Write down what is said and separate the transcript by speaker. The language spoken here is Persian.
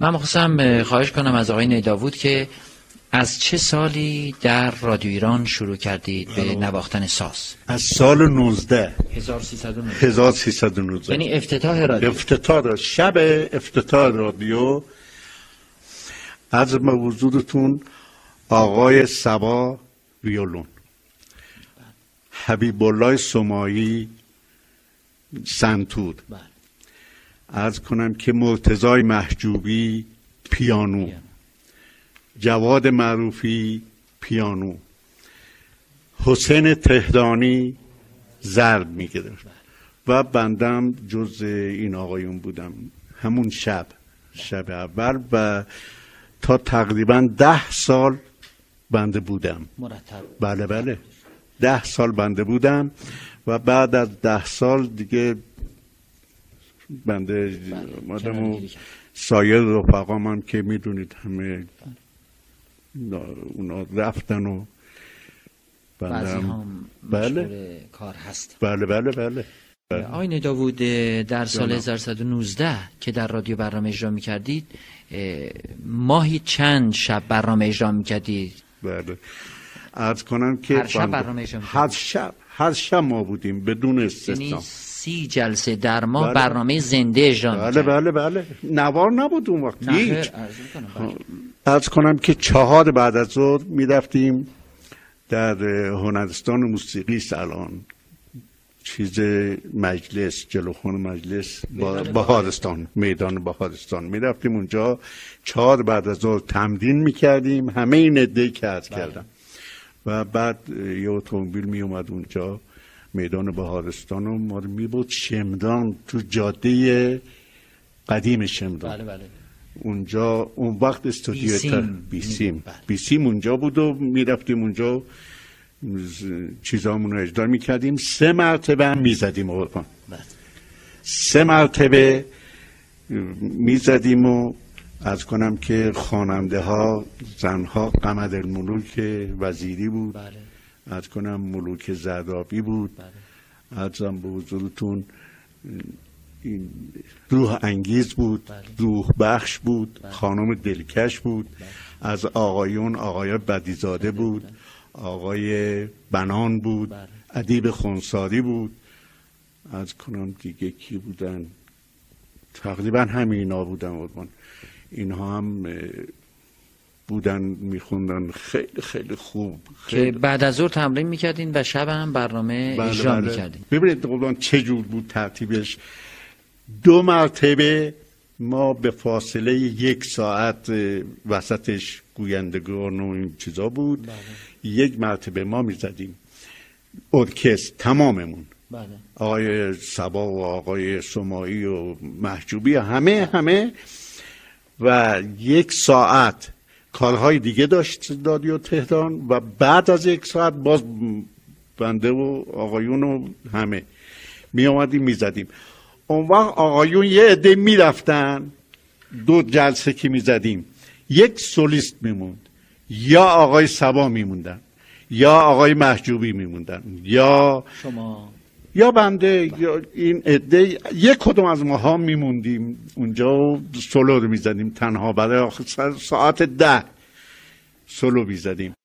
Speaker 1: من می‌خواستم خواهش کنم از آقای نیداود که از چه سالی در رادیو ایران شروع کردید به نواختن ساز؟
Speaker 2: از سال 19
Speaker 1: 1319 یعنی افتتاح رادیو.
Speaker 2: شب افتتاح رادیو. از حضورتون آقای صبا ویولون، حبیب الله سماعی سنتور، عرض کنم که مرتضی محجوبی پیانو، جواد معروفی پیانو، حسین تهرانی ضرب میگرفت و بندم جز این آقایون بودم. همون شب اول و تا تقریبا 10 سال بنده بودم.
Speaker 1: مرتب.
Speaker 2: بله 10 سال بنده بودم و بعد از 10 سال دیگه بنده مادم و سایر رفقام هم که میدونید همه اونا رفتن و
Speaker 1: بعضی هم مشغول کار هست.
Speaker 2: بله.
Speaker 1: آقای نیداود، در سال 1119 که در رادیو برنامه اجرا می‌کردید، ماهی چند شب برنامه اجرا می‌کردید؟
Speaker 2: بله، عرض کنم که
Speaker 1: هر شب برنامه اجرا
Speaker 2: می‌کردید؟ هر شب ما بودیم بدون استثنا.
Speaker 1: یعنی 30 جلسه در ماه برنامه زنده اجرا می‌کردید؟
Speaker 2: بله. نوار نبود اون وقت. هیچ. عرض کنم که 4 بعد از ظهر می‌رفتیم در هنرستان موسیقی الان چیز مجلس، جلوخان مجلس، بهارستان، میدان بهارستان میرفتیم اونجا 4 بعد از ظهر تمرین میکردیم، همه این عده‌ای که عرض کردم و بعد یه اتومبیل میومد اونجا میدان بهارستان و ما رو میبرد شمران، تو جاده قدیم شمران.
Speaker 1: بله.
Speaker 2: اونجا اون وقت استودیو بیسیم اونجا بود و میرفتیم اونجا چیزامون رو اجرا میکردیم. 3 مرتبه هم میزدیم قربان. 3 مرتبه میزدیم و از کنم که خواننده ها زنها قمرالملوک وزیری بود، از کنم ملوک زرابی بود، ازم به حضورتون این روح انگیز بود، روح بخش بود، خانم دلکش بود، از آقایون آقای بدیزاده بود، آقای بنان بود، ادیب خونساری بود، از کنم دیگه کی بودن، تقریبا همینا بودن. اینها هم بودن میخوندن خیلی خوب.
Speaker 1: که بعد از ظهر تمرین میکردین و شب هم برنامه اجرا میکردین.
Speaker 2: ببینید قربان چه جور بود ترتیبش. 2 مرتبه ما به فاصله 1 ساعت وسطش گویندگان و این چیزا بود. 1 مرتبه ما میزدیم ارکستر تماممون، آقای صبا و آقای سماعی و محجوبی همه و 1 ساعت کارهای دیگه داشت رادیو تهران و بعد از 1 ساعت باز بنده و آقایون و همه می آمدیم می زدیم. اون وقت آقایون یه عده می رفتن، 2 جلسه که می زدیم 1 سولیست می موند، یا آقای صبا می موندن یا آقای محجوبی می موندن یا
Speaker 1: شما
Speaker 2: یا بنده یا این عده. 1 کدوم از ماها می موندیم اونجا و سولو رو می زدیم تنها. برای آخر ساعت 10 سولو می زدیم.